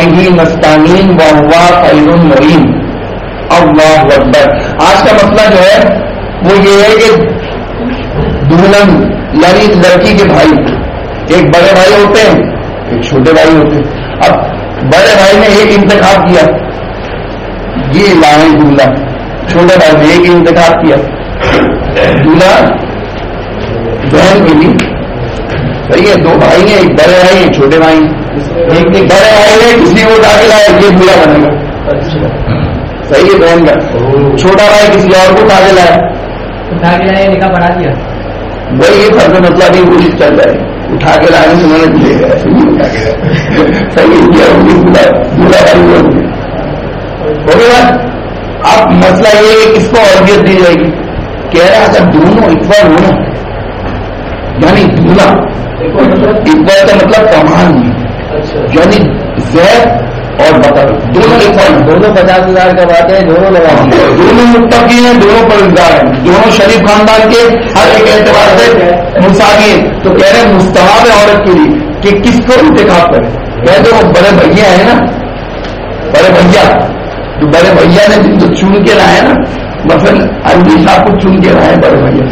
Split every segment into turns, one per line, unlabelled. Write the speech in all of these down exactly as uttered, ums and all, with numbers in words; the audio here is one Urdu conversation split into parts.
وبه نستعين وهو خير معين. اللہ اکبر. آج کا مسئلہ جو ہے وہ یہ ہے کہ دلہن یعنی لڑکی کے بھائی ایک بڑے بھائی ہوتے ہیں ایک چھوٹے بھائی ہوتے ہیں. اب بڑے بھائی نے ایک انتخاب کیا یہ لائیں دلہا, چھوٹے بھائی نے ایک انتخاب کیا دلہا بہن کے لیے. صحیح ہے, دو بھائی ہیں, ایک بڑے بھائی ہیں چھوٹے بھائی ہیں. ایک بڑے بھائی نے کسی کو اٹھا کے لایا یہ دلہا بنے گا. صحیح ہے بہن کا. چھوٹا بھائی کسی اور کو اٹھا کے لایا
اٹھا کے لایا نکاح پڑھا دیا.
وہی یہ فرض مسئلہ بھی وہ چل رہا ہے. اٹھا کے لانے سے انہوں نے دلے گا صحیح کیا دلہا بھائی ہو گیا. اب مسئلہ یہ ہے کہ کس کو اہمیت دی جائے گی. کہہ رہا اگر دونوں اکول ہو نا یعنی دلہا اکول کا مطلب کمال میں یعنی زید اور بکر دونوں اکول,
دونوں پچاس ہزار کا بات ہے, دونوں لگا
دونوں متقی ہیں, دونوں پرہیزگار ہیں, دونوں شریف خاندان کے ہر ایک اعتبار سے مساوی ہیں. تو کہہ رہے مستحب ہے عورت کے لیے کہ کس کو انتخاب کرے. کہتے وہ بڑے بھیا ہیں نا, بڑے بھیا تو بڑے بھیا نے جن کو چن کے لائے نا, مثلا علی صاحب کو چن کے لائے بڑے بھیا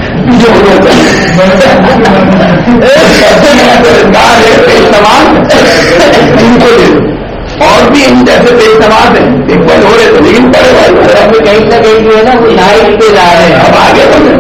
ان کو دے دو. اور بھی ان جیسے بے اعتماد ہیں ایک بار ہو رہے تھے لیکن بڑے بھائی
کہیں نہ کہیں جو ہے نا وہ لائٹ پہ لا رہے ہیں.
اب آگے بڑھے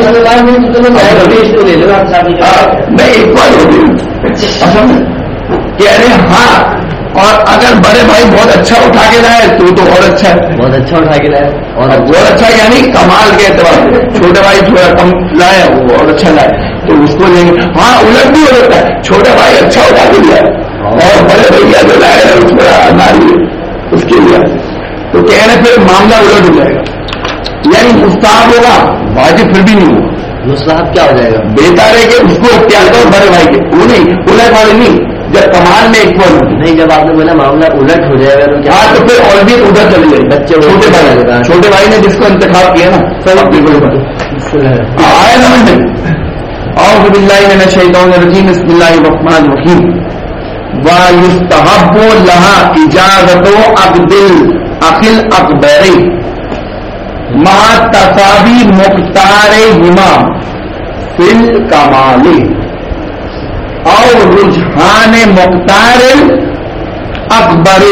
میں ایک بار ہو گئی کہہ رہے ہاں. اور اگر بڑے بھائی بہت اچھا اٹھا کے لائے تو تو اور اچھا ہے,
بہت اچھا اٹھا کے لائے
اور بہت اچھا یعنی کمال کے اعتبار سے. چھوٹے بھائی تھوڑا کم لائے وہ اور اچھا لائے تو اس کو لیں گے. ہاں الٹ بھی ہو جاتا ہے, چھوٹے بھائی اچھا اٹھا کے لیا اور بڑے بھیا جو لائے تھوڑا ناری اس کے لیے تو کہہ رہے پھر معاملہ الٹ ہو جائے گا. یعنی مستحب ہوگا واجب پھر بھی نہیں ہوگا.
مستحب کیا ہو جائے گا؟
بہتر ہے کہ اس کو اختیار کرو بڑے بھائی کے, وہ نہیں الٹ والے نہیں جب کمال میں ایک بار
نہیں. جب آپ نے بولا معاملہ الٹ ہو جائے گا تو کیا
تو پھر اور بھی ادھر چلے جائے بچے. چھوٹے بھائی چھوٹے بھائی نے جس کو انتخاب کیا نا سب اپنے بڑے بھائی آئے نمبر میں اعوذ باللہ من الشیطان الرجیم بسم اللہ الرحمن الرحیم. وَيُسْتَحَبُّ لَهَا إِجَازَةُ عَقْدِ الْأَخِ الْأَكْبَرِ مع تصابی مختار امام فی الکمال اور رجحان مختار اکبر.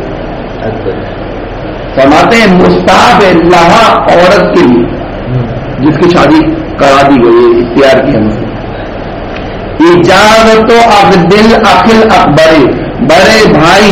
فرماتے ہیں مستحب لہا عورت کے لیے جس کی شادی کرا دی گئی اختیار کیا مسئلہ اجازت عقد الاخ الاکبر بڑے بھائی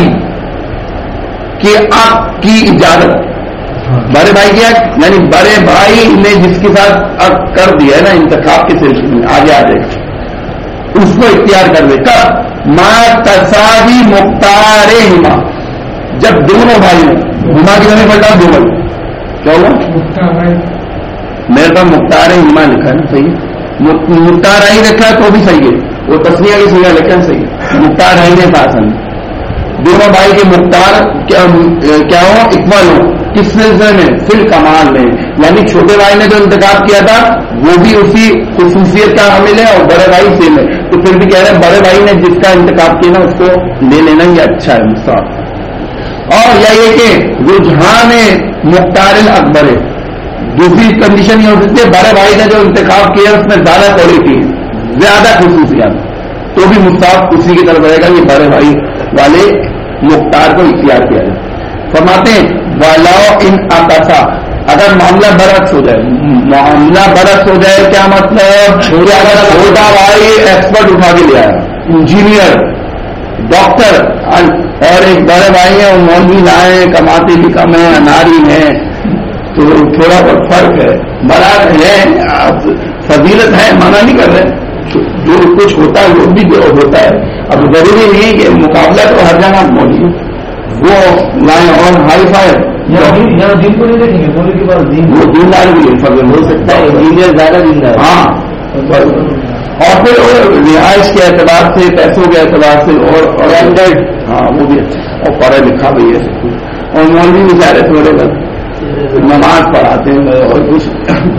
کے عقد کی اجازت. بڑے بھائی کیا یعنی بڑے بھائی نے جس کے ساتھ اب کر دیا ہے نا انتخاب کے سلسلے میں آگے آ جائے گا اس کو اختیار کر دے. کب ما تصابی مختار ہما جب دونوں بھائی ہما کی جگہ پڑھتا دو بھائی کیا ہوا میرے پاس مختار ہما لکھا ہے نا صحیح ہے. مختار آئی رکھا ہے تو بھی صحیح ہے, وہ تسنیہ کی سیاح لکھا ہے صحیح ہے. مختار آئی نے پاس دونوں بھائی کے مختار کیا ہو اکمل ہو کس سلسلے میں فی الکمال میں. یعنی چھوٹے بھائی نے جو انتخاب کیا تھا وہ بھی اسی خصوصیت کا حامل ہے اور بڑے بھائی سے میں تو پھر بھی کہہ رہے ہیں بڑے بھائی نے جس کا انتخاب کیا نا اس کو لے لینا یہ اچھا ہے مستحب. اور یا یہ کہ رجحان مختار الاکبر ہے. دوسری کنڈیشن یہ ہو سکتی ہے بڑے بھائی نے جو انتخاب کیا اس میں زیادہ کوالٹی ہے زیادہ خصوصیات تو بھی مستحب اسی کی طرف رہے گا. یہ بڑے بھائی والے مختار کو اختیار کیا جائے. فرماتے ہیں والاؤ ان اقصا اگر معاملہ برعکس ہو جائے معاملہ برعکس ہو جائے کیا مطلب اگر چھوٹا بھائی ایکسپرٹ اٹھا کے لیا ہے انجینئر ڈاکٹر اور ایک بڑے بھائی ہیں مولوی لائے کماتے بھی کم ہیں اناری ہیں تو تھوڑا بہت فرق ہے. بڑا ہے فضیلت ہے منع نہیں کر رہے جو کچھ ہوتا ہے وہ بھی ہوتا ہے. اب ضروری نہیں ہے کہ مقابلہ تو ہر جگہ موجود وہ لائن اور ہائی فائی
دین کو نہیں دیکھیں گے بولے کے بعد
وہ دیندار بھی ہو سکتا ہے انجینئر زیادہ دیندار. ہاں اور پھر رہائش کے اعتبار سے پیسوں کے اعتبار سے اور اینڈرائڈ ہاں وہ بھی اچھا اور پڑھا لکھا بھی ہے سب کچھ. اور مولوی بھی بیچارے تھوڑے بس نماز پڑھاتے ہیں اور کچھ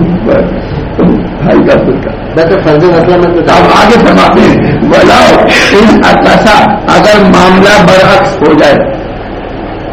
بھائی کا خود کا
فرض مسئلہ میں
اب آگے فرماتے ہیں بلاؤ ان اقصا اگر معاملہ برعکس ہو جائے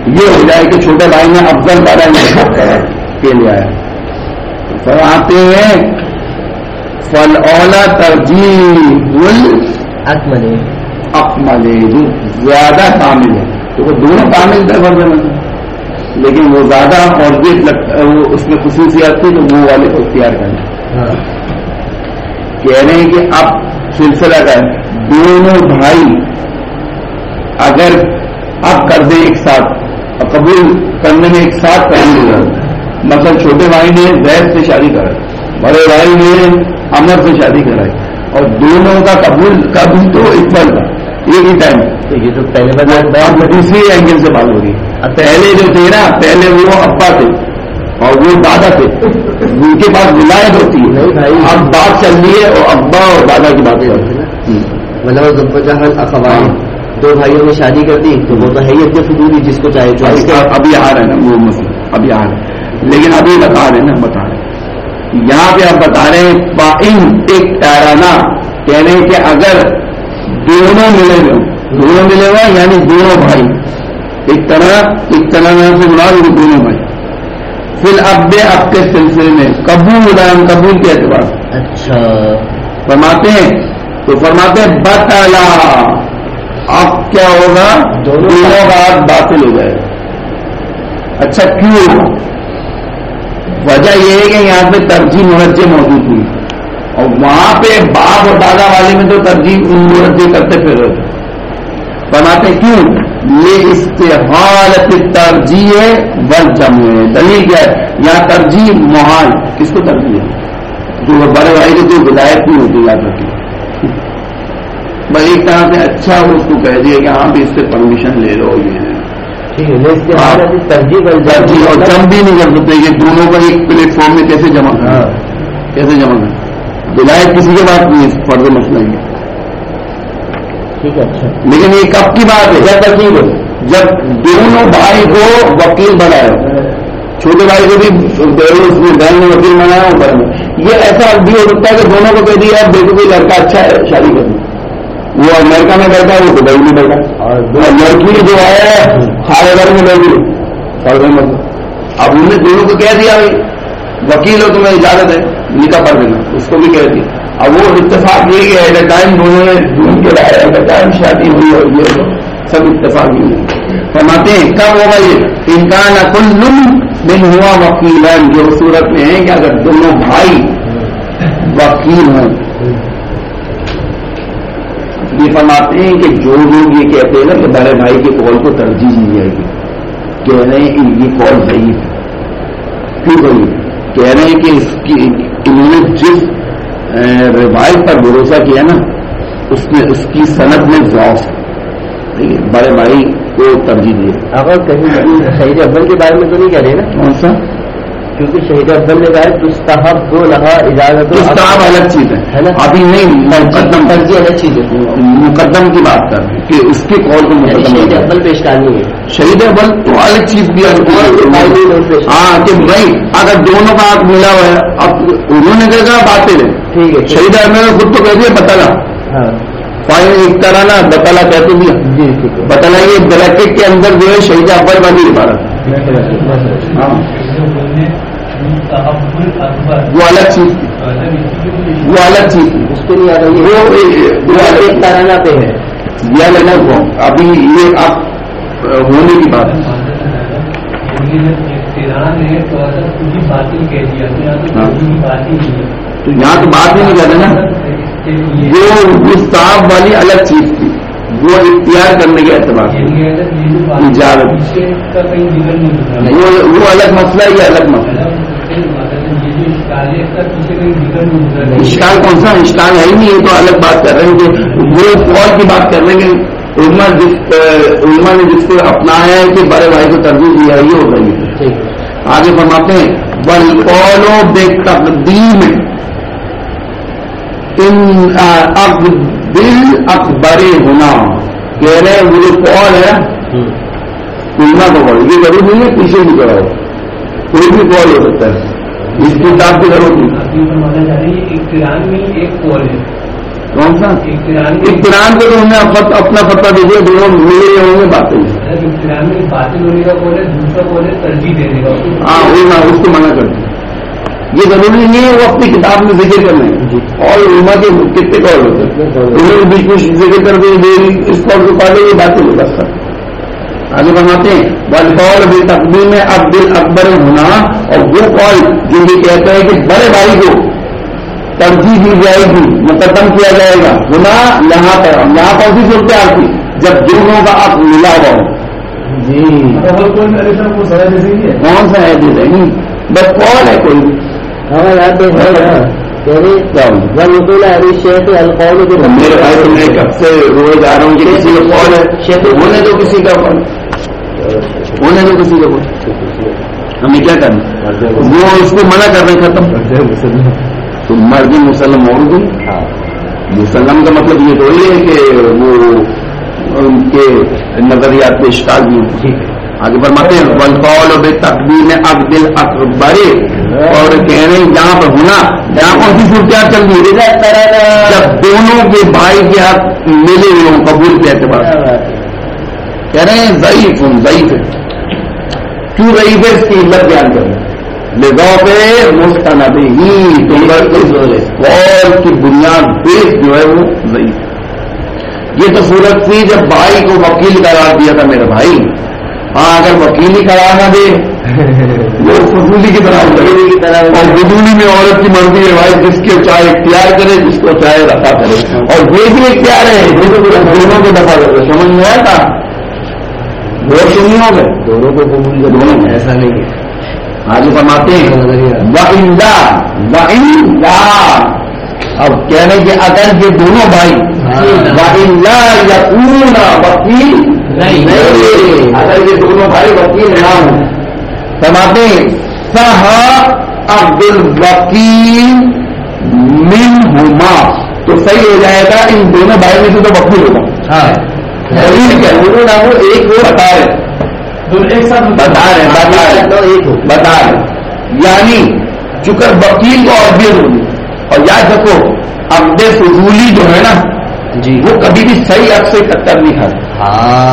یہ ہو جائے کہ چھوٹے بھائی نے افضل بڑا کے لیے آیا. فرماتے ہیں فل اولا ترجیح
اکمل
اکمل جو زیادہ کامل ہے تو وہ دونوں کامل تھے فرض میں، لیکن وہ زیادہ اور وہ اس میں خصوصیات تھی تو وہ والے کو اختیار کرنا. کہہ رہے ہیں کہ اب سلسلہ کا دونوں بھائی اگر اب کر دیں ایک ساتھ اور قبول کرنے میں ایک ساتھ کریں گے، مثلا چھوٹے بھائی نے زید سے شادی کرائی، بڑے بھائی نے امر سے شادی کرائی، اور دونوں کا قبول قبول تو اکبل تھا ایک ہی ٹائم.
تو یہ تو پہلے بات
دوسری اینگل سے بات ہو رہی ہے. پہلے جو تھے نا پہلے وہ ابا تھے اور وہ دادا تھے، ان کے پاس ولایت ہوتی ہے. اب بات چل رہی ہے اور ابا اور دادا کی باتیں ہوتی ہیں.
مطلب اخبار دو بھائیوں نے شادی کر دی تو وہ تو ہے ہی فضولی جس کو چاہے جو
ابھی آ رہا ہے نا وہ مسئلہ ابھی آ رہا ہے، لیکن ابھی بتا رہے ہیں نا بتا رہے ہیں یہاں پہ آپ بتا رہے ہیں فائن ایک تیرانہ کہہ رہے ہیں کہ اگر دونوں ملے ہوئے دونوں ملے ہوئے یعنی دونوں بھائی ایک طرح ایک طرح سے مراد وہ دونوں بھائی پھر اب اب کے سلسلے میں قبول قبول کے اعتبار
اچھا
فرماتے ہیں تو فرماتے ہیں بطلا اب کیا ہوگا دونوں بات باطل ہو جائے گا. اچھا کیوں ہوگا؟ وجہ یہ ہے کہ یہاں پہ ترجیح مرجع موجود ہوئی اور وہاں پہ باپ اور دادا والے میں تو ترجیح ان مرجع کرتے پھر فرماتے کیوں یہ استحالت ترجیح ہے بل جمع ہے. دلیل کیا ہے؟ یہاں ترجیح محال کس کو ترجیح ہے؟ جو بڑے بھائی کو جو ولایت نہیں ہوتی یاد رکھیے. بھائی ایک طرح سے اچھا وہ اس کو کہہ دیا کہ ہاں بھی اس سے پرمیشن لے لو یہ ترجیح اور جم بھی نہیں کر سکتے کہ دونوں کو ایک پلیٹ فارم میں کیسے جمع کریں کیسے جمع کریں ولایت کسی کے بات نہیں فرض مسئلہ ہی ہے.
ٹھیک ہے اچھا
لیکن یہ کب کی بات ہے؟ جب ترجیح ہو جب دونوں بھائی کو وکیل بنایا چھوٹے بھائی کو بھی بہن نے وکیل بنایا اوپر میں یہ ایسا بھی ہو سکتا ہے کہ دونوں کو کہہ دیا بیٹے کوئی لڑکا اچھا ہے شادی کرنی وہ امریکہ میں بیٹھا ہے وہ دبئی میں بیٹھا اور لڑکی جو ہے خالے گھر میں بیٹھی فرض مطلب اب انہوں نے دونوں کو کہہ دیا بھائی وکیل ہو تمہیں اجازت ہے نکاح پڑھ دینا اس کو بھی کہہ دیا. اب وہ اتفاق یہ کہ ایٹ اے ٹائم دونوں نے ڈھونڈ کے لایا ایٹ اے ٹائم شادی ہوئی اور یہ سب اتفاق ہی ہوئی. فرماتے ہیں کب ہوگا یہ امکان کل دن ہوا وکیل جو صورت میں ہے کہ اگر دونوں بھائی وکیل ہوں. یہ فرماتے ہیں کہ جو لوگ یہ کہتے ہیں نا کہ بڑے بھائی کے قول کو ترجیح دی جائے گی کہہ رہے ہیں یہ قول صحیح ہے. کیوں صحیح کہہ رہے ہیں کہ اس کی انہوں نے جس روایت پر بھروسہ کیا نا اس میں اس کی سند میں ضعف ہے. بڑے بھائی کو ترجیح دیے.
اگر کہیں شہید اول کے بارے میں تو نہیں کہہ رہے نا
کون سا
کیونکہ شہید اول نے کہا تستحب دو لہا اجازت
تستحب الگ چیز ہے ابھی نہیں مقدم
ترجیح الگ چیز ہے
مقدم کی بات کر رہے کہ اس کے قول کو
شہید اول پیش کرنی ہے
شہید اول تو الگ چیز بھی ہاں کہ بھائی اگر دونوں کا ہاتھ ملا ہوا ہے اب انہوں نے کہا باطل ہے ٹھیک ہے شہید اول نے خود تو کہہ دیا بتلا ایک طرح نا بتلا کہتے بھی بتلا یہ بریکٹ کے اندر جو ہے شہید اول والی عبارت ہاں وہ الگ چیز تھی وہ الگ چیز تھی
اس پہ نہیں آ رہی وہ ایک ترانہ پہ ہے
یہ لینا کو ابھی یہ آپ ہونے کی بات ہے. تو یہاں تو بات ہی نہیں کر رہے نا وہ گستاخ والی الگ چیز تھی وہ اختیار کرنے کے اعتبار اجازت وہ الگ مسئلہ یہ الگ مسئلہ. اشکال کون سا اشکال ہے ہی نہیں. یہ تو الگ بات کر رہے ہیں کہ وہ قول کی بات کر رہے ہیں کہ علماء جس علماء نے جس کو اپنایا ہے کہ بڑے بھائی کو ترجیح دیا یہ ہو رہی ہے. آگے فرماتے ہیں والقول بتقدیم ان بالاکبر ہونا کہہ رہے ہیں وہ جو قول ہے علماء کا قول یہ ضرور نہیں ہے پیچھے بھی کرا ہو کوئی بھی قول ہو سکتا ہے اس کتاب کی ضرورت نہیں.
اقتران میں ایک قول ہے
کون سا اقتران کو تو انہیں اپنا فتویٰ دے دیا، دونوں ملے ہوں گے باتیں.
اقتران میں باطل ہونے کا بولے، دوسرا بولے ترجیح دینے کا.
ہاں وہی میں اس کو منع کر دوں. یہ ضروری نہیں ہے وہ اپنی کتاب میں ذکر کرنا ہے. اور علماء کے کتنے قول ہوتے ہیں، انہوں نے بیچ میں ذکر کر دیں اس قول کو پڑھ لیں، یہ باتیں ہوگا سر. آگے بناتے ہیں والقول بتقدیم عبد الاکبر ہونا، اور وہ قول جو یہ کہتا ہے کہ بڑے بھائی کو ترجیح دی جائے گی، مقدم کیا جائے گا. ہونا یہاں پر یہاں پر بھی صورتحال تھی جب دونوں کا اب ملا ہوا ہو. جی
کو سزا جیسے ہی ہے.
کون سا ہے دے نہیں بس قول ہے کوئی.
ہاں یاد ہے
میرے بھائی تو میں کب سے روز جا رہا ہوں کہ کسی کا قول ہے، ہونے دو کسی کا قول، ہونے دو کسی کا قول. ہمیں کیا کرنا، وہ اس کو منع کر رہے ختم. تو مرضی مسلم اور دوں. مسلم کا مطلب یہ تو یہ ہے کہ وہ ان کے نظریات پہ اشکال بھی ہوں. آگے فرماتے ہیں والقول بتقدیم عبد الاکبر، اور کہہ رہے ہیں یہاں پر ہونا، یہاں کون سی صورتحال چل رہی ہے جب دونوں کے بھائی کے ہاتھ ملے ہوئے ہوں قبول کے اعتبار سے. کہہ رہے ہیں ضعیف ہوں، ضعیف ہے. کیوں ضعیف ہے اس کی علت بیان کریں. لذوق مستند ہی قول کی بنیاد بیس جو ہے وہ ضعیف. یہ تو صورت تھی جب بھائی کو وکیل قرار دیا تھا میرا بھائی. ہاں اگر وکیلی قرار نہ دے وہ فضولی کی طرح کی طرح اور فضولی میں عورت کی مرضی ہے بھائی، جس کے چاہے اختیار کرے، جس کو چاہے رفع کرے. اور یہ بھی اختیار ہے دونوں کو دفاع کرے. سمجھ میں آیا تھا وہ سنی ہو گئے
دونوں کو قبول کر
دونوں میں
ایسا نہیں ہے.
آگے فرماتے ہیں وَإِنْدَا وَإِنْدَا، اب کہہ رہے کہ اگر یہ دونوں بھائی وَإِنْدَا يَكُونَ وَكِيلٌ، اگر یہ دونوں بھائی وکیل نہ ہوں، فرماتے ہیں صح عبد الوکیل منہما، تو صحیح ہو جائے گا ان دونوں بھائی میں سے تو وکیل ہوگا. دلیل کیا دونوں نہ ہو، ایک وہ بتا رہے ایک ساتھ بتا رہے بتا رہے بتا رہے یعنی چکر وکیل کو عربیت ہوگی. اور یاد رکھو عبد فضولی جو ہے نا جی وہ کبھی بھی صحیح حق سے ٹکر نہیں کھاتا.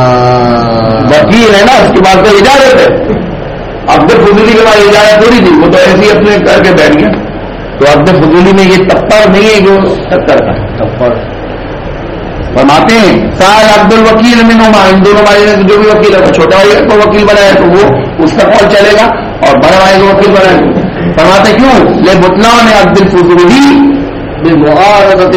وکیل ہے نا اس کے بعد تو اجازت ہے. عبد فضولی کے بعد اجازت تھوڑی تھی، وہ تو ایسے ہی اپنے کر کے بیٹھ گیا. تو عبد فضولی میں یہ ٹپر نہیں ہے جو ٹکر کا ٹپر. فرماتے ہیں سال عبد الوکیل منہما، ان دونوں بھائی نے جو بھی وکیل ہے، چھوٹا بھائی کو وکیل بنایا تو وہ اس کا قول چلے گا، اور بڑا بھائی کو وکیل بنایا. فرماتے کیوں لے بطلان عبد الفضولی بمعارضۃ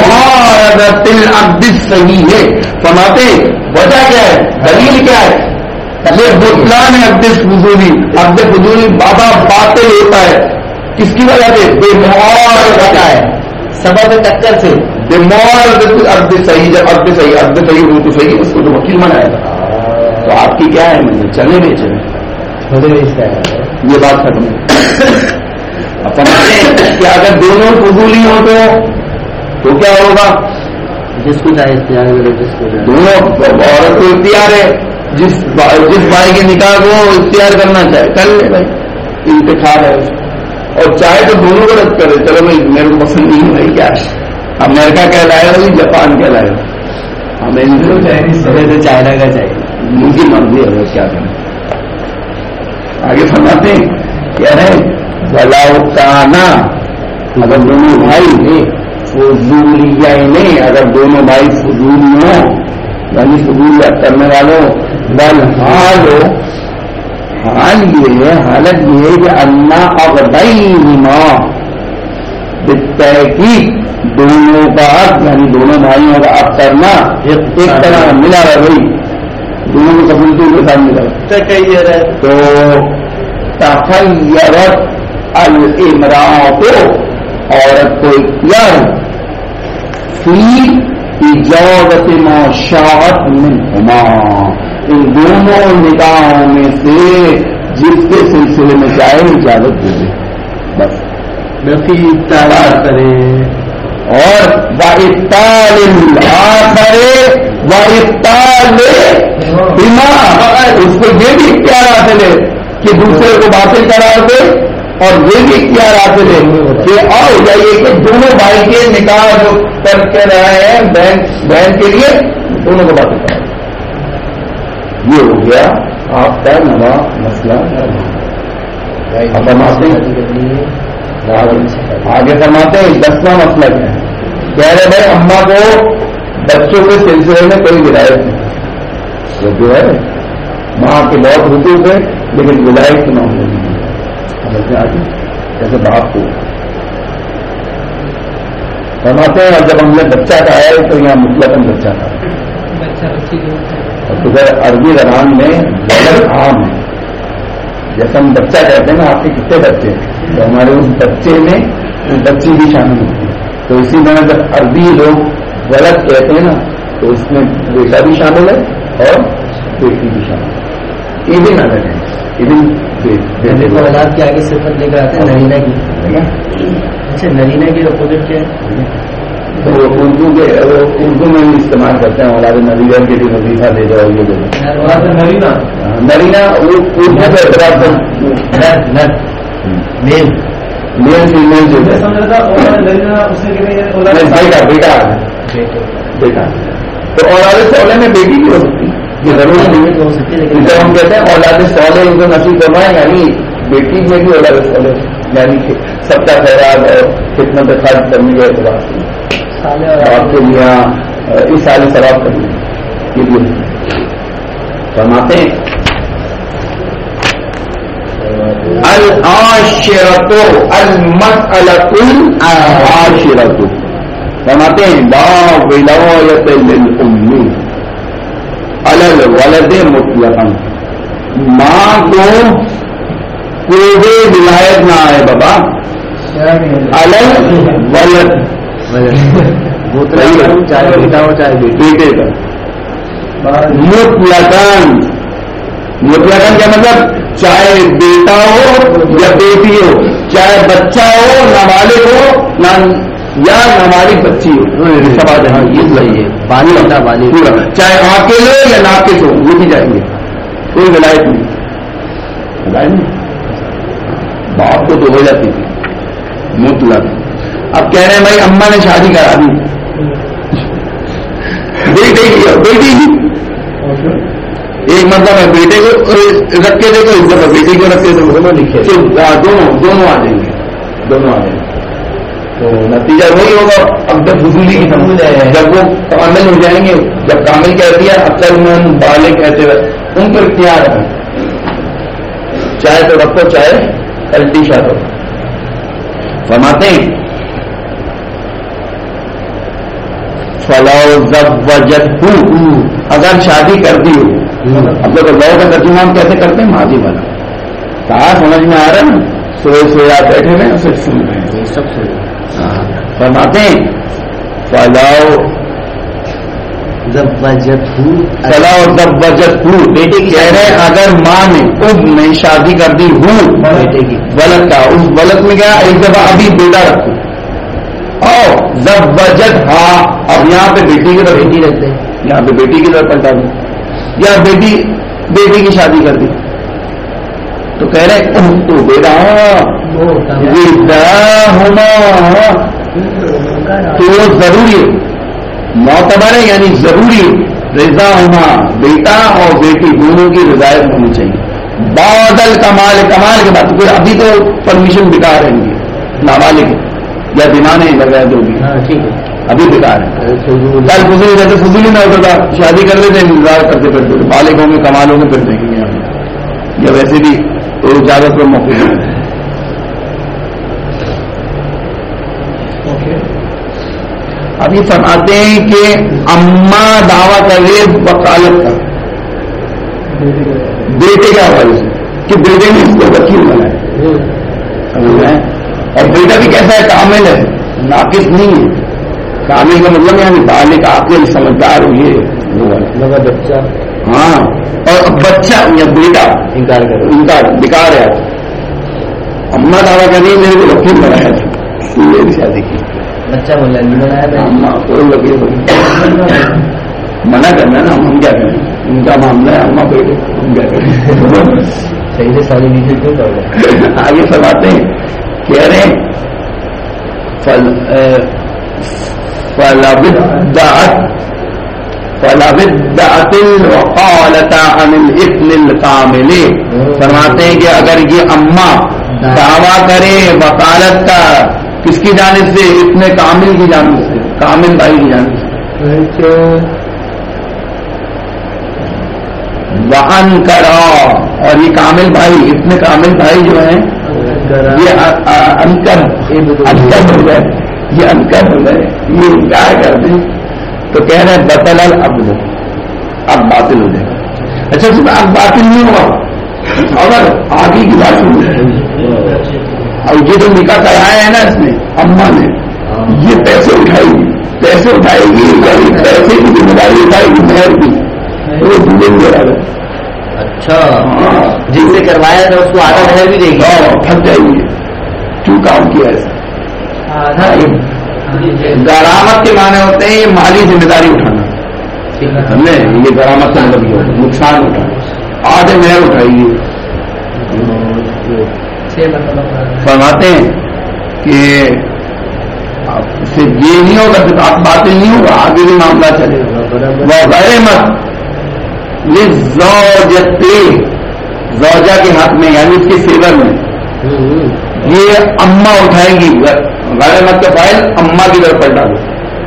العبد الصحیح ہے. فرماتے وجہ کیا ہے، دلیل کیا ہے، یہ بطلان عبد الفضولی، عبد فضولی بابا باطل ہوتا ہے کس کی وجہ سے، بے معارضۃ ہے سبب ٹکر سے، بے معارضۃ عبد صحیح. جب عبد صحیح عبد صحیح ہو تو صحیح، اس کو تو وکیل بنایا تھا. تو آپ کی کیا ہے مطلب چلے نہیں چلے، یہ بات ختم ہے. اب سمجھتے ہیں کہ اگر دونوں فضولی ہو تو تو کیا ہوگا،
جس کو چاہے اختیار کرے، جس کو
دونوں عورت کو اختیار ہے، جس جس بھائی کے نکاح کو اختیار کرنا چاہے کر لے بھائی، انتخاب ہے. اور چاہے تو دونوں کو رد کرے، چلو بھائی میرے کو پسند نہیں ہے بھائی، کیا امریکہ کہلائے گا بھائی جاپان کہلائے گا، ہمیں تو چائنا کا چاہیے، ان کی مرضی ہے کیا کریں. آگے فرماتے ہیں کہہ رہے بلاؤکانا، اگر دونوں بھائی فضولیہ نہیں، اگر دونوں بھائی فضولی ہوں یعنی فضولیات کرنے والوں، بل حال ہو، حال یہ ہے، حالت یہ ہے کہ اللہ اغدیہما، بالتحقیق دونوں کا حق یعنی دونوں بھائیوں کا حق کرنا ایک طرح ملا رہا بھائی، دونوں کو قبولتی کے ساتھ ملا رہا. تو تخیرت الامراء، عورت کو اختیار فی اجازت ما شاءت منہما، ان دونوں نکاحوں میں سے جس کے سلسلے میں چاہے اجازت دے دے، بس نفی اطلاع کرے. اور وَإِبْطَالِ الْآخَرِ وَإِبْطَالِ بِمَا، اس کو یہ بھی اختیار حاصل ہے کہ دوسرے کو باطل قرار دے اور یہ بھی اختیار حاصل ہے کہ اور ہو جائیے کہ دونوں بھائی کے نکاح جو کر کے رہے ہیں بہن بہن کے لیے دونوں کو باتیں کریں. یہ ہو گیا آپ کا نوا مسئلہ. اب فرماتے ہیں آگے فرماتے ہیں دسواں مسئلہ کیا ہے. کہہ رہے بھائی اماں کو بچوں کے سلسلے میں کوئی ولایت نہیں. وہ جو ہے ماں کے بہت حقوق ہے لیکن ولایت کے معاملے نہیں ہے. آگے جیسے باپ کو فرماتے ہیں اور جب ہم نے بچہ کہا ہے تو یہاں مطلق بچہ کہا ہے. اور ادھر عربی زبان میں بہت عام ہے. جیسے ہم بچہ کہتے ہیں نا آپ کے کتنے بچے ہیں تو ہمارے اس بچے میں بچی بھی شامل ہوتی ہے. تو اسی طرح جب عربی لوگ غلط کہتے ہیں نا تو اس میں بیٹا بھی شامل ہے اور بیٹی بھی شامل ہے. ایون الگ ہے. ایون بیٹے
کو اولاد کے آگے صفت لے کر آتے ہیں نرینا کی. اچھا نرینا کی اپوزٹ کیا ہے؟
تو اردو کے اردو میں بھی استعمال کرتے ہیں اولاد نرینا کے لیے وظیفہ دے جاؤ یہ دے جاؤ. نرینا نرینا وہ اردو کے اعتبار سے
میل
میل فیمیل جو ہے بیٹا بیٹا بیٹا تو اولاد سولے میں بیٹی بھی ہو سکتی ہے. یہ ضروری نہیں ہے ہو سکتی لیکن جب ہم کہتے ہیں اولاد سولے ان کو نصیب کروائیں یعنی بیٹی میں بھی اولاد سولے یعنی سب کا خیرات اور خدمت خرچ کرنے کے اعتبار سے آپ کے لیے اس سال ثواب کرنے کے لیے فرماتے ہیں العاشرۃ المسألۃ العاشرۃ فرماتے ہیں لا ولایۃ للام علی الولد مطلقا. ماں کو کوئی ولایت نہ آئے بابا علی الولد
چاہے بیٹا ہو چاہے
بیٹے کا مطلقاً. مطلقاً کیا مطلب چاہے بیٹا ہو یا بیٹی ہو چاہے بچہ ہو نابالغ ہو یا نابالغ بچی ہو سوال ہے یہ صحیح ہے.
بالغ ہوتا بالغ
پورا چاہے عاقل ہو یا ناقص ہو وہ بھی جائیں گے. کوئی ولایت نہیں. ولایت نہیں باپ کو تو ہو جاتی تھی مطلق. اب کہہ رہے ہیں بھائی اماں نے شادی کرا دی بیٹے کی بیٹی کی ایک مطلب ہے بیٹے کو رکھ کے دے تو بیٹی کو رکھ کے دونوں لکھے دونوں دونوں آ جائیں گے دونوں آ جائیں گے. تو نتیجہ وہی ہوگا. اب جب فضولی کی سمجھ ہے جب وہ کامل ہو جائیں گے جب کامل کہہ دیا عقل مند بالغ کہتے ہوئے ان کو اختیار ہے چاہے تو رکھو چاہے الٹی شاہ ہو. فرماتے ہیں فلاؤ زوجت اگر شادی کرتی ہو. اب لوگ لو کا ترجمہ ہم کیسے کرتے ہیں ماضی والا کہا سمجھ میں آ رہا ہے نا. سوئے سوئے آپ بیٹھے ہوئے صرف سن رہے ہیں
سب سے
فرماتے ہیں فلاؤ
زوجت
فلاؤ زوجت بیٹے کی کہہ رہے ہیں اگر ماں نے خود میں شادی کر دی ہوں
بیٹے کی
ولد کا اس ولد میں کیا ایک دفعہ ابھی بیٹا رکھو اور زوجت ہاں اب یہاں پہ بیٹی کی طرف بیٹی رکھتے ہیں یہاں پہ بیٹی کی طرف پلٹا دوں یا بیٹی بیٹی کی شادی کر دی تو کہہ رہے تو بیٹا تو وہ ضروری ہے معتبر ہے یعنی ضروری ہے رضا ہونا بیٹا اور بیٹی دونوں کی رضایت ہونی چاہیے. بادل کمال کمال کے بعد پھر ابھی تو پرمیشن بکا رہیں گے نابالغ یا دیوانے وغیرہ جو بھی ابھی بیکار ہے. کل فضول جیسے فضول نہ ہوتا تھا شادی کر لیتے انتظار کرتے پھرتے بالغ ہوں گے کمال ہوں گے پھر دیکھیں گے یا ویسے بھی تو اجازت پر موقع ہے. اب یہ فرماتے ہیں کہ اماں دعویٰ کرے وکالت کا بیٹے کے حوالے سے کہ بیٹے نے اس کو وکیل بنایا اور بیٹا بھی کیسا ہے کامل ہے ناقص نہیں ہے. کامل کا مطلب یعنی بالغ عاقل سمجھدار ہوئے وہ
بچہ
ہاں اور بچہ یا بیٹا
انکار کرے
انکار بیکار ہے. اماں دعویٰ کر رہی میرے کو وکیل بنایا تھا میری شادی کی
بچہ بول رہا بنایا تھا
اماں کوئی وکیل منع کرنا نا ہم کیا کریں ان کا معاملہ ہے اماں بیٹے ہم کیا کریں
صحیح سے ساری نیچے کیوں پڑ گئے؟
آگے فرماتے ہیں کہہ رہے ہیں فَلَبِدَّعَتِ الْوَقَالَةَ عَنِ الْإِثْمِ الْكَامِلِ، فرماتے ہیں کہ اگر یہ اماں دعویٰ کرے وکالت کا کس کی جانب سے؟ اتنے کامل کی جانب سے، کامل بھائی کی جانب سے، وَأَنْ کرا، اور یہ کامل بھائی، اتنے کامل بھائی جو ہیں یہ انکر انکر ہو گئے، یہ انکر ہو گئے، یہ انکار کر دیں تو کہہ رہے ہیں بطل العبد، اب باطل ہو جائے گا۔ اچھا سب اب باطل نہیں ہوا، اگر آگے کی بات سن، اور یہ جو نکاح کرایا ہے نا اس نے اماں نے، یہ پیسے اٹھائے گی، پیسے اٹھائے گی، پیسے کی ذمہ داری اٹھائے گی مہر کی، وہ دلہن دے رہا ہے۔
اچھا، جن سے کروایا تھا اس کو آدھا مہر بھی دے گی،
تھک جائے گی، کیوں کام کیا ایسا؟ غرامت کے معنی ہوتے ہیں یہ مالی ذمہ داری اٹھانا، سمجھے؟ یہ غرامت کا مطلب یہ ہوتا ہے نقصان اٹھانا، آدھے مہر اٹھائے گی۔ فرماتے ہیں کہ صرف یہ نہیں ہوگا، آپ باطل نہیں ہوگا، آگے بھی معاملہ چلے گا۔ وہ غیر مت للزوجتے، زوجہ کے حق میں یعنی اس کے فیور میں یہ اماں اٹھائیں گی، غیر مت کا فائل اماں کی طرف پلٹا دو،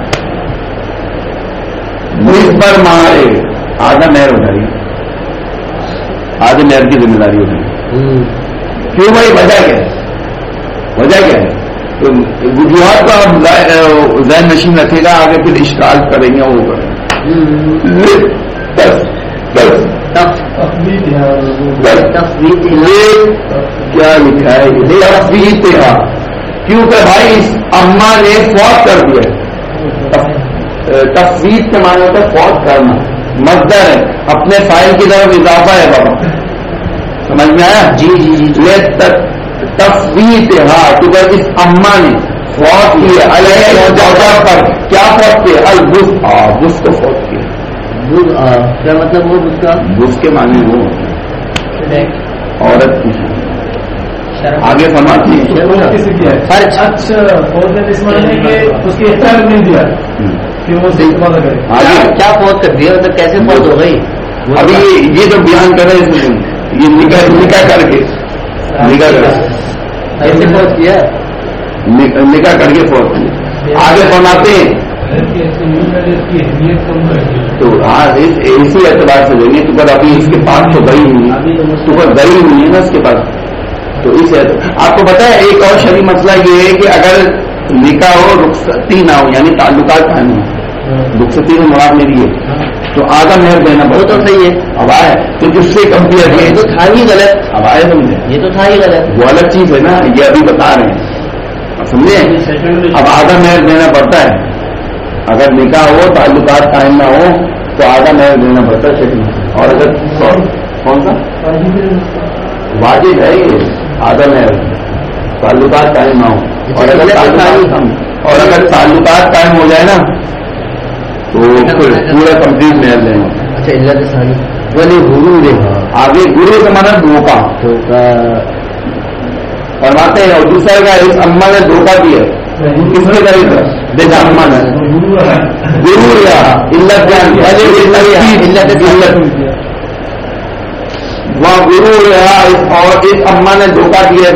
اس پر مارے آدھا مہر اٹھائیے، آدھے مہر کی ذمہ داری اٹھائیے۔ کیوں بھائی؟ وجہ کیا ہے؟ وجہ کیا ہے؟ تو وجوہات کا ذہن نشین رکھے گا، آگے پھر اشکال کریں گے وہ کریں گے۔ کیا لکھا ہے؟ کیونکہ بھائی اس اماں نے فوت کر دیا، تفویض کے معنی ہوتا ہے فوت کرنا، مصدر ہے، اپنے فائل کی طرف اضافہ ہے بابا، سمجھ میں آیا؟
جی جی جی
تفویض، ہاں، کیونکہ اس اماں نے فوت کی علیہ زوجہ پر، کیا فوت کیا؟ البس، ہاں بس کو فوت کیا۔
کیا مطلب وہ اس کا؟
بس کے معنی وہ عورت کی، آگے فرماتی ہے
اچھا فوت نے اس معنی کہ اس کی اختیار نہیں دیا کہ وہ استعمال کرے،
کیا فوت کر دیا، مطلب کیسے فوت ہو گئی؟
ابھی یہ جو بیان کر رہے ہیں یہ نکاح نکاح کر کے نکاح
کیسے فوت کیا؟
نکاح کر کے فوت کیا۔ آگے فرماتے ہیں تو ہاں اسی اعتبار سے لیں گے، تو پر ابھی اس کے پاس تو گئی نہیں، تو پر گئی نہیں ہے نا اس کے پاس، تو اس آپ کو پتا ہے ایک اور شرعی مسئلہ یہ ہے کہ اگر نکاح ہو رخصتی نہ ہو یعنی تعلقات قائم ہو، رخصتی سے مراد میری ہے تو آدھا مہر دینا بہت تو صحیح ہے، اب آئے تو جس سے کمپیئر
یہ تو تھا ہی غلط،
اب آئے سمجھے
یہ تو تھا ہی غلط،
وہ الگ چیز ہے نا، یہ ابھی بتا رہے ہیں، سمجھے؟ اب آدھا مہر دینا پڑتا ہے، اگر نکاح ہو تعلقات قائم نہ ہو تو آدھا مہر دینا پڑتا ہے شکل، اور اگر کون سا واجب ہے یہ آدھا مہر تعلقات قائم نہ ہو، اور اگر تعلقات اور اگر تعلقات قائم ہو جائے نا تو پھر پورا کمپلیٹ مہر لینا۔
اچھا علت ثانی ولی گرو دے،
آگے گرو کا مانا دھوکا، فرماتے ہیں، اور دوسرا کا اس اماں نے دھوکا دیا، کس نے کری تھا؟ دیکھا اماں نے گرو یا علت جان علت وہاں گرو رہا، اور اس اماں نے دھوکا دیا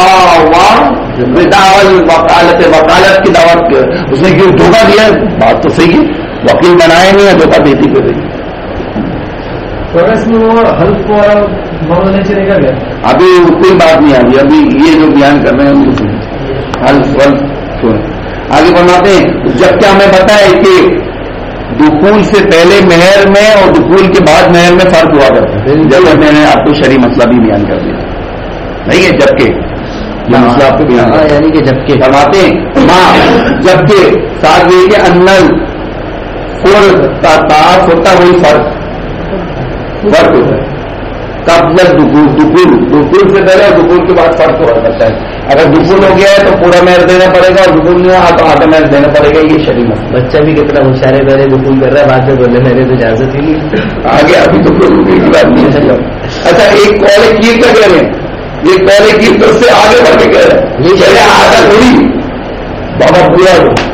وکالت، وکالت کی دعوت کیا، اس نے کیوں دھوکا دیا؟ بات تو صحیح ہے، وکیل بنائے نہیں ہے، دھوکا دیتی پہ رہی۔
تو اس میں وہ حلف کو معاملہ نہیں چلے گا کیا؟
ابھی کوئی بات نہیں آئی، ابھی یہ جو بیان کر رہے ہیں ان کو حلف ولف آگے بناتے ہیں۔ جب کیا ہمیں پتا ہے کہ دخول سے پہلے مہر میں اور دخول کے بعد مہر میں فرق ہوا کرتا ہے، جب میں نے آپ کو شرعی مسئلہ بھی بیان کر دیا، نہیں ہے؟ جبکہ یہ مسئلہ آپ کو بیان کر
یعنی کہ جبکہ
فرماتے ہیں ماں، جبکہ ساتھ یہ کہ انل کا تعارف ہوتا ہے، وہی فرق فرق ہوتا ہے قبل دخول، دخول دخول سے پہلے اور دخول کے بعد فرق ہوا کرتا ہے۔ اگر دخول ہو گیا ہے تو پورا مہر دینا پڑے گا، اور دخول نہیں ہوا تو آدھا مہر دینا پڑے گا. یہ شریعت مسئلہ.
بچہ بھی کتنا ہوشیار ہے، پہلے دخول کر رہا ہے، بعد میں بولے میں نے تو اجازت ہی نہیں
آگے ابھی تو کوئی بات نہیں ہے. اچھا ایک کال کیر کا کہہ رہے ہیں، یہ کال کیر تو اس سے آگے بڑھ کے کہہ رہے ہیں یہ چلے آدھا تھوڑی بابا پورا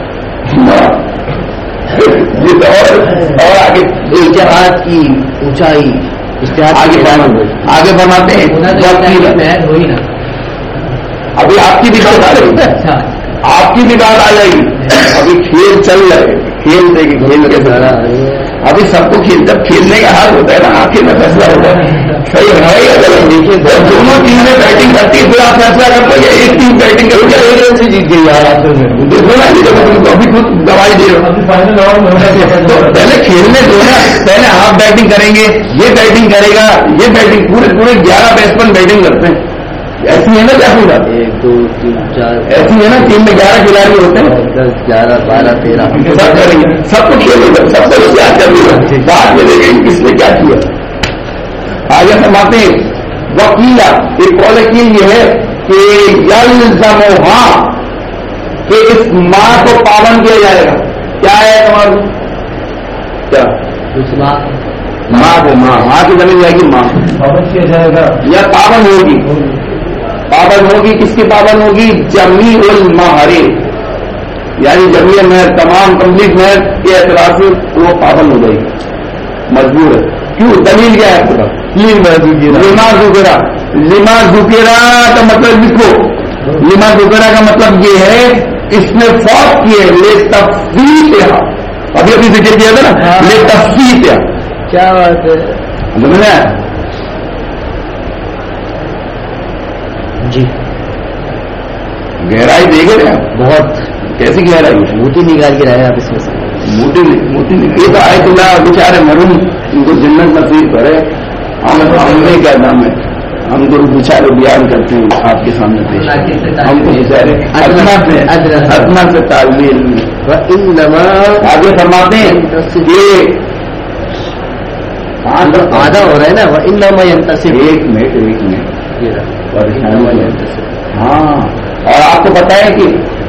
یہ تو اور آگے
اشتہاد کی اونچائی، اشتہاد
آگے آگے بناتے ہیں. ابھی آپ کی بھی بات آ رہی ہے، آپ کی بھی بات آ جائے گی. ابھی کھیل چل رہے، کھیل دے گی کھیل کے سارا. ابھی سب کو کھیل جب کھیلنے کا حال ہوتا ہے نا آخر میں فیصلہ ہوتا ہے. صحیح ہے یا غلط؟ دیکھیے دونوں ٹیمیں بیٹنگ کرتی ہے، پھر آپ فیصلہ کرتے ہیں ایک ٹیم بیٹنگ کرو گے ایک رن سے جیت گئی یار. آپ دیکھو نا جب ابھی خود دوائی دے رہے ہو. پہلے کھیلنے دو نا، پہلے آپ بیٹنگ کریں گے، یہ بیٹنگ کرے گا، یہ بیٹنگ پورے پورے گیارہ بیٹسمین بیٹنگ کرتے ہیں. ایسی ہے نا کیا ہوگا؟
ایک دو تین چار
ایسی ہے نا، ٹیم میں گیارہ کھلاڑی ہوتے ہیں،
دس گیارہ بارہ تیرہ
سب کریں گے، سب کو کھیلے گا، سب سے یاد کر لے گا، بعد میں دیکھیں گے کس نے کیا کیا. آگے فرماتے ہیں وکیلا ایک قول وکیل یہ ہے کہ یلزمھا کہ اس ماں کو پابند کیا جائے گا. کیا ہے تمہارا کیا ماں کو ماں ماں کی زمین جائے گی، ماں
پابند کیا جائے گا
یا پابند ہوگی. پابند ہوگی کس کی پابند ہوگی؟ جمیع المہر، یعنی جمیع مہر تمام کمپلیٹ مہر کے اعتبار سے وہ پابند ہو جائے گی، مجبور ہے. کیوں؟ دلیل کیا ہے آپ کا؟ لما ذکرا. لما ذکرا کا مطلب لکھو، لما ذکرا کا مطلب یہ ہے اس نے فوت کیے لے تفصیل، ابھی ابھی ذکر کیا تھا نا، لے تفصیل.
کیا بات ہے جی.
گہرائی دے گئے
بہت
کیسی گہرائی؟
موٹی نکال کے رہے آپ اس میں سے.
موٹی موٹی یہ تو آئے تو بیچارے مرحوم ان کو جنت نصیب کرے. ہم ہمیں کیا نام ہے، ہم کو بیچارے بیان کرتے ہیں آپ کے سامنے پیش، ہم کو بیچارے ادنا سے ادنا سے طالب علم. آگے فرماتے ہیں یہ
آدھا ہو رہا ہے نا، وہ انما ينتصر.
ایک منٹ ایک منٹ پریشانی. ہاں اور آپ کو پتا ہے کہ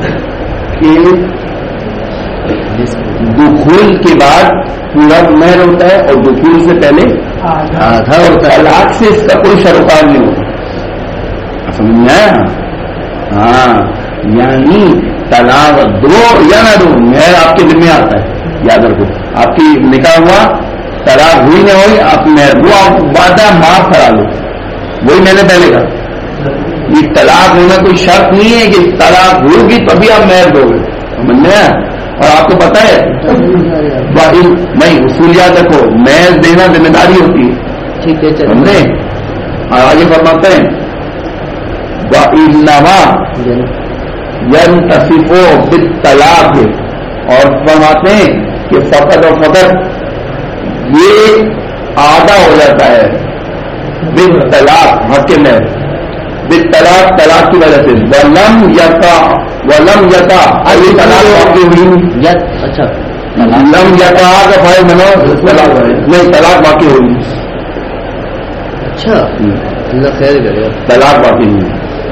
دخول کے بعد پورا مہر ہوتا ہے اور دخول سے پہلے آدھا ہوتا ہے. طلاق سے اس کا کوئی سروکار نہیں ہوتا، سمجھ میں آیا؟ ہاں یعنی طلاق دو یا نہ دو مہر آپ کے ذمہ آتا ہے. یاد رکھو آپ کی نکاح ہوا، طلاق ہوئی نہ ہوئی، آپ مہر وہ آپ وعدہ معاف کرا لو، وہی میں نے پہلے کہا. یہ طلاق ہونا کوئی شرط نہیں ہے کہ طلاق ہوگی تبھی آپ مہر دو گے، سمجھ میں آیا؟ اور آپ کو پتا ہے نہیں اصول یاد رکھو، مہر دینا ذمہ داری ہوتی ہے.
ٹھیک ہے
سمجھے؟ اور آگے فرماتے ہیں وَإِنَّمَا يَنْتَصِفُ بِالطَّلَاقِ، اور فرماتے ہیں کہ فقط اور فقط یہ آدھا ہو جاتا ہے بالطلاق، حق میں بالطلاق طلاق کی وجہ سے. ولم یتا ولم یتا ابھی طلاق واقع ہوئی.
اچھا
لم یتا کا بھائی منو طلاق نہیں، طلاق واقع ہوئی.
اچھا اللہ خیر کرے.
طلاق واقع ہوئی،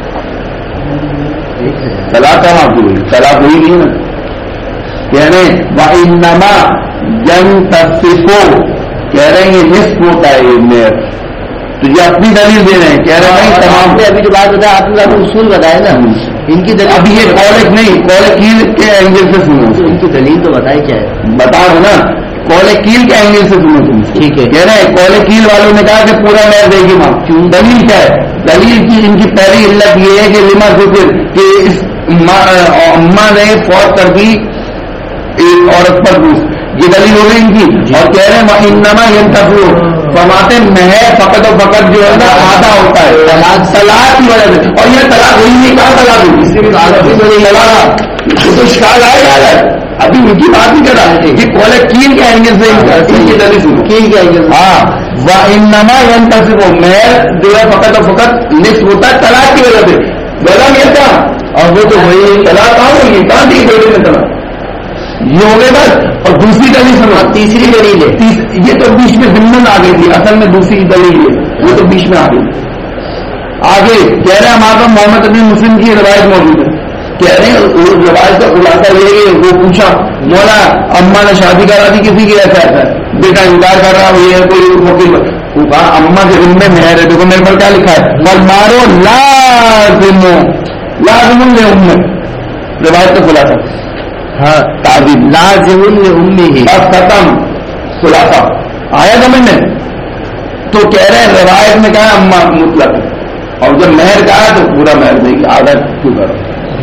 طلاق کہاں واقع ہوئی؟ طلاق ہوئی نہیں نا. کہہ رہے ہیں وَإِنَّمَا يَنْتَصِفُ، کہہ رہے ہیں یہ نصف ہوتا ہے یہ مہر. تو یہ اپنی دلیل دے رہے ہیں، کہہ رہے ہیں تمام
ابھی جو بات بتایا آپ نے اصول بتایا نا، ان کی دلیل.
ابھی یہ کالج نہیں، کالج کیل کے اینگل سے سنو.
ان کی دلیل تو بتائی کیا ہے؟
بتا دو نا، کالج کیل کے اینگل سے سنو تم.
ٹھیک ہے.
کہہ رہے ہیں کالج کیل والوں نے کہا کہ پورا مہر دے گی ماں. کیوں؟ دلیل کیا ہے؟ دلیل کی ان کی پہلی علت یہ ہے کہ لما ذکر کہ اس اماں نے فوت کر دی ایک عورت پر دوسری، یہ دلیل ہو گئی ان کی. اور کہہ رہے ہیں وَإِنَّمَا يَنْتَصِفُ، فرماتے مہر فقط و فقط جو ہے نا آدھا ہوتا ہے طلاق طلاق کی وجہ سے. اور یہ طلاق ہوئی نہیں، کہاں طلاق ہوئی؟ اس لیے طلاق تو شکال آئے جا رہا ہے. ابھی ان کی بات نہیں کر رہا ہے، یہ کالج کیل کے اینگل سے ان کی دلیل سنو.
کیل کے اینگل.
ہاں وَإِنَّمَا يَنْتَصِفُ، مہر جو ہے فقط و فقط نصف ہوتا ہے طلاق کی وجہ سے. غلام یہ تھا اور وہ تو وہی طلاق کہاں ہوئی؟ کہاں دی بیٹے میں طلاق؟ یہ ہو گئے بس. اور دوسری دلیل سنو،
تیسری دلیل ہے
یہ تو بیچ میں ضمن آ گئی تھی، اصل میں دوسری دلیل ہے وہ تو بیچ میں آ گئی. آگے کہہ رہے ہیں ہمارے پاس محمد ابن مسلم کی روایت موجود ہے. کہہ رہے ہیں روایت کا خلاصہ یہ ہے وہ پوچھا مولا اما نے شادی کرا دی کسی کی ایسا ایسا ہے بیٹا انکار کر رہا یہ کوئی وکیل وہ کہا اما کے دن میں مہر ہے دیکھو میرے پر کیا لکھا ہے بل مارو لازم لازم ام روایت کا خلاصہ ہاں تعبیر لازم ام ہی بس ختم خلاصہ آیا سمجھ میں. تو کہہ رہے ہیں روایت میں کہا اما مطلق ہے اور جب مہر کہا تو پورا مہر دے گی آدھا کیوں کرو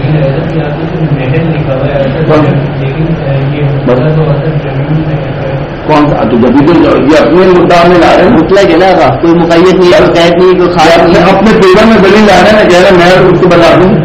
کون سا تو جبھی تو یہ اپنے مدعا میں لا رہے ہیں مطلق ہے نا کوئی مقید نہیں ہے قید نہیں کوئی خاص اپنے پیپر میں دلیل لا رہے ہیں کہہ رہے مہر اس کو بتا دوں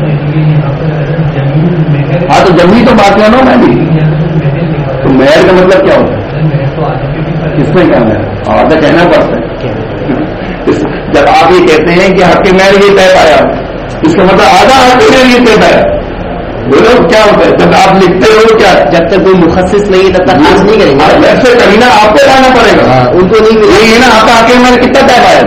ہاں تو جبھی تو بات کرنا میں بھی تو مہر کا مطلب کیا ہوتا ہے کس میں کہنا ہے آدھا کہنا پڑتا ہے جب آپ یہ کہتے ہیں کہ حق مہر یہ طے پایا اس کا مطلب آدھا حق مہر یہ طے پایا بولو کیا ہوتا ہے جب آپ لکھتے ہو کیا جب تک کوئی مخصص نہیں ہے تب تک خاص نہیں کریں گے ایسے کبھی نا آپ کو لانا پڑے گا ان کو نہیں یہی ہے نا آپ کا حق مہر کتنا طے پایا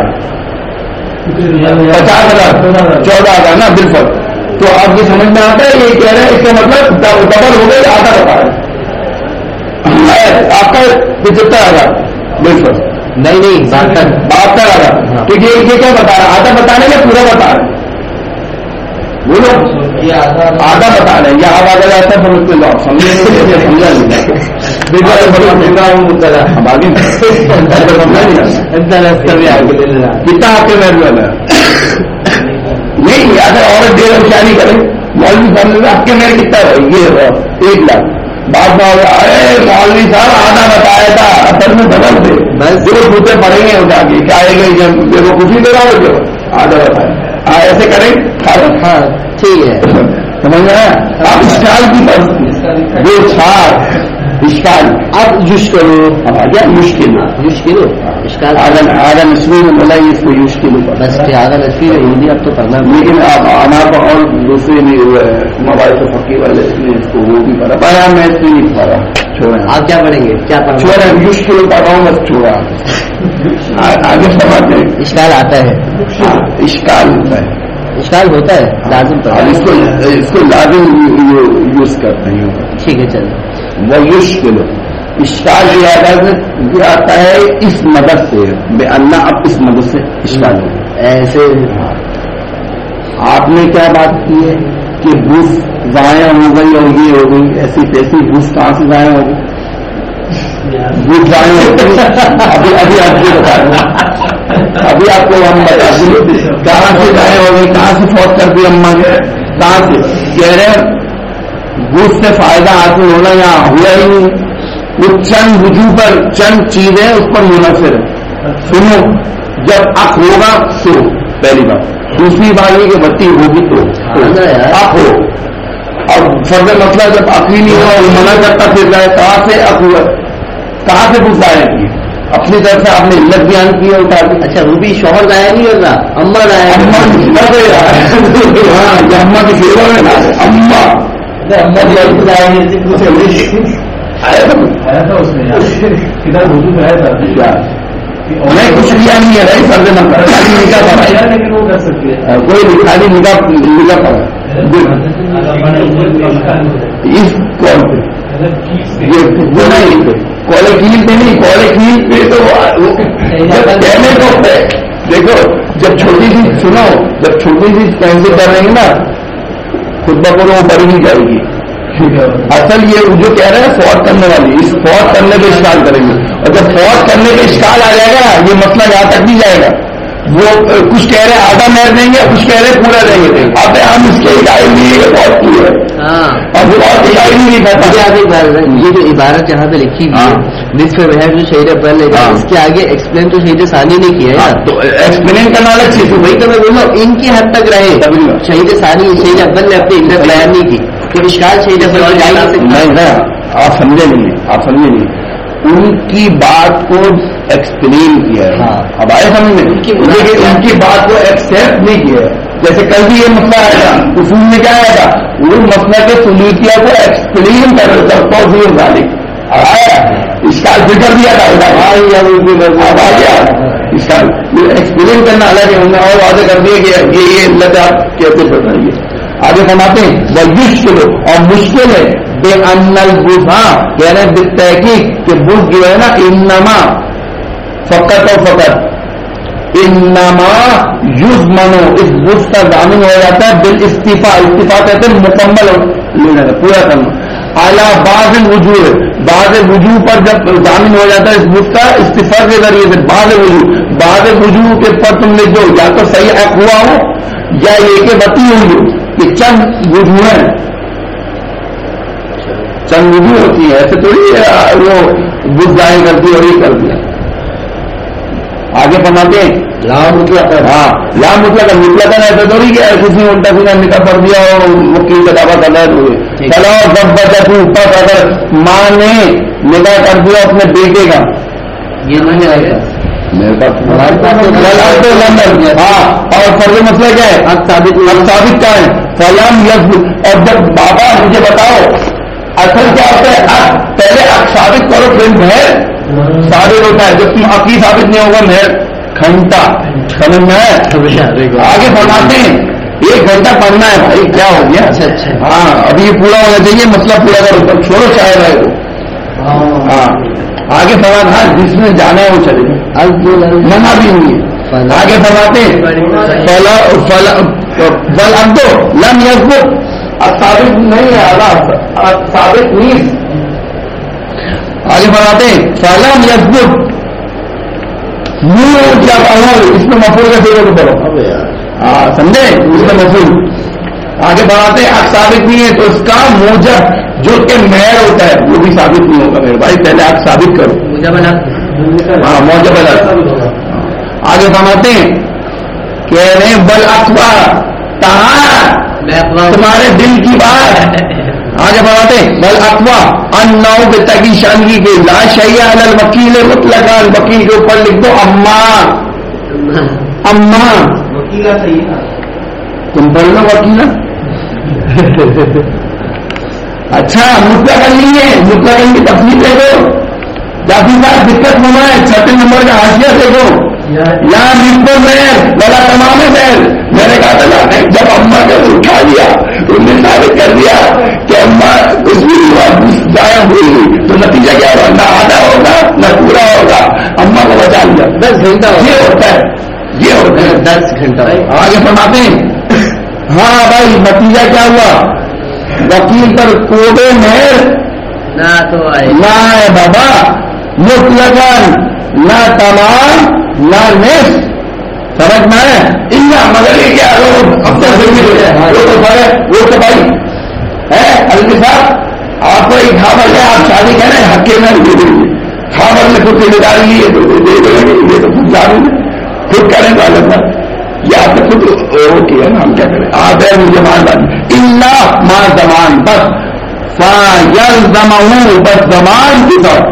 پچاس ہزار چودہ ہزار نا بالکل تو آپ یہ سمجھ میں آتا ہے یہ کہہ رہے ہیں اس کا مطلب ڈبل ہو گیا آدھا بتا رہے آپ کا پچہتر ہزار بالکل نہیں نہیں بہتر بہتر ہزار تو یہ کیا بتا رہا آدھا بتانے یا پورا بتا رہے بولو آدھا بتا رہے ہیں یا آپ آگے جاتا ہے پھر اس کے لوگ سمجھے سمجھا نہیں کتنا آپ کے محل ہے نہیں اگر عورت دیر شادی کرے مولوی صاحب آپ کے محل کتنا ہے یہ ایک لاکھ بات بات ارے مولوی صاحب آدھا بتایا تھا اصل میں بدل تھے بس جو جوتے پڑیں گے جا کے کیا آئے گا جب دیکھو کچھ ہی دے رہا ہو جو آدھا بتایا ایسے کریں ہاں ٹھیک ہے سمجھ رہے ہیں آپ اسٹال کی بس دو چار اسٹال اب یوش کرو کیا مشکل مشکل آدھا نسبی میں بولا اس کو یوش کرو بس آدھا نسبی ہے ہندی اب تو پڑھنا لیکن آپ ہمارا اور دوسرے بھی موبائل سے پکی والے اس کو وہ بھی پڑھا پایا میں اس کو نہیں پڑھا چھوڑیں آپ کیا پڑھیں گے کیا پڑھا چھوڑیں یوش کرو پڑھ رہا ہوں بس چھوڑا آگے سمجھتے ہیں اشکال آتا ہے اشکال ہوتا ہے اشکال ہوتا ہے لازم اس کو اس کو لازم یوز کرتے ہیں ٹھیک ہے چلو وہ یوش کرو اشکال یہ آتا ہے اس مدد سے بے اللہ اب اس مدد سے اشکال ہو ایسے آپ نے کیا بات کی ہے کہ بوس ضائع ہو گئی اور یہ ہو گئی ایسی تیسی بوس کہاں سے ضائع ہو گئی بوس ضائع ہو گئی ابھی ابھی آپ کو بتا دیں ابھی آپ کو ہم بتا دیں کہاں سے ضائع ہو گئی کہاں سے فوت کر دی اماں نے کہاں سے کہہ رہے بوس سے فائدہ حاصل ہونا یہاں ہوا ہی نہیں وہ چند وجوہ پر چند چیزیں اس پر منحصر ہے سنو جب اک ہوگا تو پہلی بات دوسری بات یہ کہ بتی ہوگی تو اک ہو اور فرض مسئلہ جب اک ہی نہیں ہوا وہ منع کرتا پھر جائے کہاں سے اک ہوا کہاں سے کچھ ضائع کی اپنی طرف سے آپ نے علت بیان کی ہے اٹھا دی اچھا وہ بھی شوہر ضائع نہیں ہوتا اما ضائع اما ہاں اما کی سیوا میں نا اما
آیا تھا اس میں کدھر وجود آیا تھا
انہیں کچھ کیا نہیں ہے بھائی فرض نہ خالی نکاح پڑا
لیکن وہ کر سکتے ہیں
کوئی خالی نکاح نکاح پڑا اس کال پہ وہ نہیں کالے کھیل پہ نہیں کالے کھیل پہ تو کہنے کو دیکھو جب چھوٹی سی سنو جب چھوٹی سی کینسل کر رہے ہیں نا خود بخود وہ بڑی نہیں جائے گی اصل یہ جو کہہ رہے ہیں فوت کرنے والی اس فوت کرنے پہ اشکال کریں گے اور جب فوت کرنے پہ اشکال آ جائے گا یہ مسئلہ یہاں تک نہیں جائے گا وہ کچھ کہہ رہے آدھا مہر دیں گے کچھ کہہ رہے پورا دیں گے اب ہم اس کے قائل نہیں ہے بہت کی ہے اب بہت قائل نہیں کرتا
یہ جو عبارت جہاں پہ لکھی ہوئی ہے نصف مہر جو شہید افضل نے اس کے آگے ایکسپلین تو شہید ثانی نے کیا ہے
تو ایکسپلین کرنا الگ چیز ہے
وہی تو میں بول رہا ہوں ان کی حد تک رہے شہید ثانی شہید افضل نے اپنی علت بیان نہیں کی کہ اشکال شہید افضل
نہیں آپ سمجھے نہیں آپ سمجھے نہیں ان کی بات کو ایکسپلین کیا ہے اب آئے سمجھ میں لیکن ان کی بات کو ایکسپٹ نہیں کیا ہے جیسے کل بھی یہ مسئلہ آیا تھا اصول میں کیا آیا تھا وہ مسئلہ کے سلوکیا کو ایکسپلین کر رہے تھا آیا اشکال فکر دیا تھا اب آ گیا اس کا ایکسپلین کرنا الگ ہے. انہوں نے اور واضح کر دیا کہ یہ یہ علت آپ کیسے بتائیے. آگے فرماتے ہیں وہ مشکل اور مشکل ہے بے انل بزا کہہ رہے ہیں تحقیق کہ بز جو ہے نا انما فقط و فقط انما یوز منو اس بز کا ضامن ہو جاتا ہے بال استفا. استفا کہتے ہیں مکمل لینا پورا کرنا. اعلیٰ بعض وجوہ بعض وجوہ پر جب ضامن ہو جاتا ہے اس بز کا استفا کے ذریعے سے بعض وجوہ بعض وجوہ کے پر تم لکھ دو یا تو صحیح حق ہوا ہو یا یہ کہ بتی ہوئی ہو کہ چند وجوہ ہیں چند وجوہ ہوتی ہے ایسے تھوڑی وہ بز ظاہر کرتی اور یہ کر دیا. آگے فرماتے ہیں لام مطلق ہاں لام مطلق مطلق ہے ایسا تھوڑی کہ کسی نے الٹا سیدھا نکاح پڑھ دیا اور وکیل کا دعویٰ کر رہا ہے چلاؤ سب بچہ تو اوپر اگر ماں نے نکاح کر دیا اپنے بیٹے کا
یہ میں نے آئے گا
ہاں اور فرض مسئلہ کیا ہے اب ثابت کیا ہے فلم یز. اور جب بابا مجھے بتاؤ اصل کیا ہوتا ہے اب پہلے آپ ثابت کرو پھر مہر ثابت ہوتا ہے. جب تم عقلی ثابت نہیں ہوگا مہر گھنٹہ سمجھ میں ہے. آگے فرماتے ہیں ایک گھنٹہ پڑھنا ہے بھائی کیا ہو گیا.
اچھا اچھا
ہاں ابھی یہ پورا ہونا چاہیے مسئلہ پورا کرو چھوڑو چاہے رہے ہو. ہاں آگے فرماتے ہاں جس میں جانا ہے وہ چلے گا منع بھی نہیں ہے. آگے فرماتے بل اب دو لم یزبط اب ثابت نہیں ہے ثابت نہیں. آگے فرماتے فلم یزبط منہ جب اول اس میں مفعول کا فعل کرو ہاں سمجھے اس میں مفعول. آگے بڑھاتے ہیں آپ ثابت نہیں ہے تو اس کا موجب جو کہ مہر ہوتا ہے وہ بھی ثابت نہیں ہوگا. میرے بھائی پہلے آپ ثابت کرو ہاں موجب الگ. آگے فرماتے ہیں کہہ رہے ہیں بل اخبا کہاں تمہارے دل کی بات. آگے بڑھاتے ہیں بل اخبا ان نو کے تگی شانگی کے لا شیعہ علی الوکیل مطلقاً وکیل کے اوپر لکھ دو اما اما
وکیلا صحیح تھا
تم پڑھ لو وکیلا. اچھا مطلقاً نہیں ہے مطلقاً کی تفصیل دے دو. جافی صاحب دقت ہونا ہے چھٹے نمبر کا حاشیہ دے دو یہاں نصف مہر بڑا تمام مہر. میں نے کہا تھا جب اما نے اٹھا لیا انہوں نے ثابت کر دیا کہ اما اس بھی ضائع ہوئی تو نتیجہ کیا ہوگا نہ آدھا ہوگا نہ پورا ہوگا. اما کو بچا لیا دس گھنٹہ یہ ہوتا ہے یہ ہوتا ہے
دس گھنٹہ.
آگے فرماتے ہیں ہاں بھائی نتیجہ کیا ہوا وکیل پر کوڑے مہر
نہ تو آئے
نہ ہے بابا مطلقاً نہ تمام نہ نصف. سمجھ میں ہے اننا مگر یہ کیا اب تک وہ تو بڑے وہ تو بھائی ہے الفی صاحب آپ کو ایک خبر ہے آپ شادی کہہ رہے ہیں حق کے میں دے دیں گے خبر میں خود ذمہ داری لی ہے تو دے دیں گے یہ تو خود جانوں گے خود کریں گے الگ یہ آپ نے خود وہ کیا نا ہم کیا کریں آپ ہے مجھے مان بات اللہ ماں زمان بس فَيَلْزَمَهُ بس زمان کے ساتھ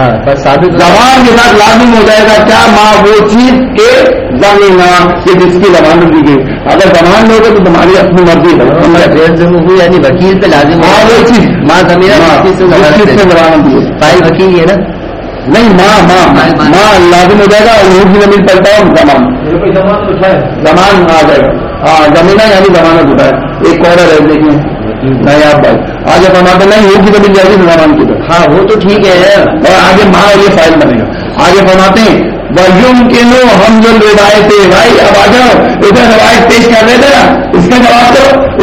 زبان کے ساتھ لازم ہو جائے گا کیا ماں وہ چیز کے زمینہ کہ جس کی زبان دی گئی. اگر زبان لوگ تو تمہاری اپنی مرضی ہے
یعنی وکیل پہ لازم
ہاں وہ چیز
ماں زمین
زبان دی
فائل وکیل ہے نا
نہیں ماں ماں ماں لازم ہو جائے گا اور وہ زمین پڑتا ہے زمان زمان آ جائے گا. ہاں زمینہ یعنی زمانت ہوتا ہے ایک کارنر ہے دیکھیں نہیں آپ بھائی آگے فرماتے نہیں ہوگی تو مل جائے گی زبان کی طرف.
ہاں وہ تو ٹھیک ہے
اور آگے ماں یہ فائل بنے گا. آگے فرماتے ہیں وَيُمْ كِنُ حَمْلُ الرِّوَایَتِ بھائی اب آ جاؤ ادھر روایت پیش کر رہے تھے نا اس کا جواب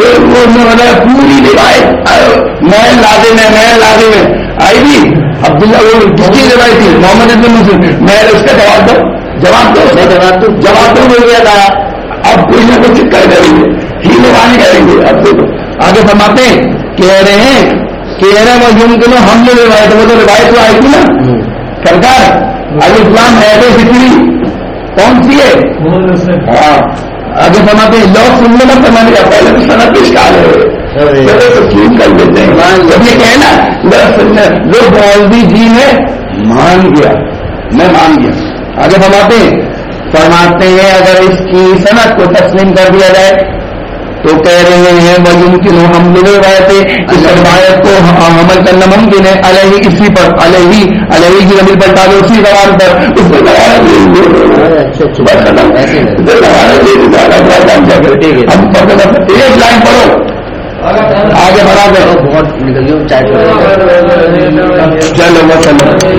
تو پوری روایت محل لازم ہے محل لازم ہے آئی بھی عبداللہ وہ کس کی روایت تھی محمد ابن مسلم محل اس کا جواب دو جواب دو جواب دو جواب دو مل گیا تھا. اب کوئی نہ کچھ کر کریں گے ہی لوگ کریں گے اب دیکھو آگے فرماتے ہیں کہہ رہے ہیں کہہ رہے ہیں وہ یوں کہ ہم نے روایت وہ تو روایت تو آئی تھی نا سرکار علی اسلام ہے تو فکری کون سی ہے ہاں آگے فرماتے ہیں لوگ سن لو نہ میں نے کہا پہلے تو صنعت اشکال ہے تو کیوں کر دیتے ہیں جب یہ کہنا جو مولوی جی نے مان گیا میں مان گیا. آگے فرماتے ہیں فرماتے ہیں اگر اس کی صنعت کو تسلیم کر دیا جائے تو کہہ رہے ہیں وہ ممکن ہم ملے گئے تھے اس روایت کو عمل کرنا ممکن ہے علیہ اسی پر علیہ علیہ کی زمین پر ڈالو اسی زبان پر اس میں ایک لائن پڑھو آگے بڑھا کرو
بہت نکل گیا چاہے
چلو چلو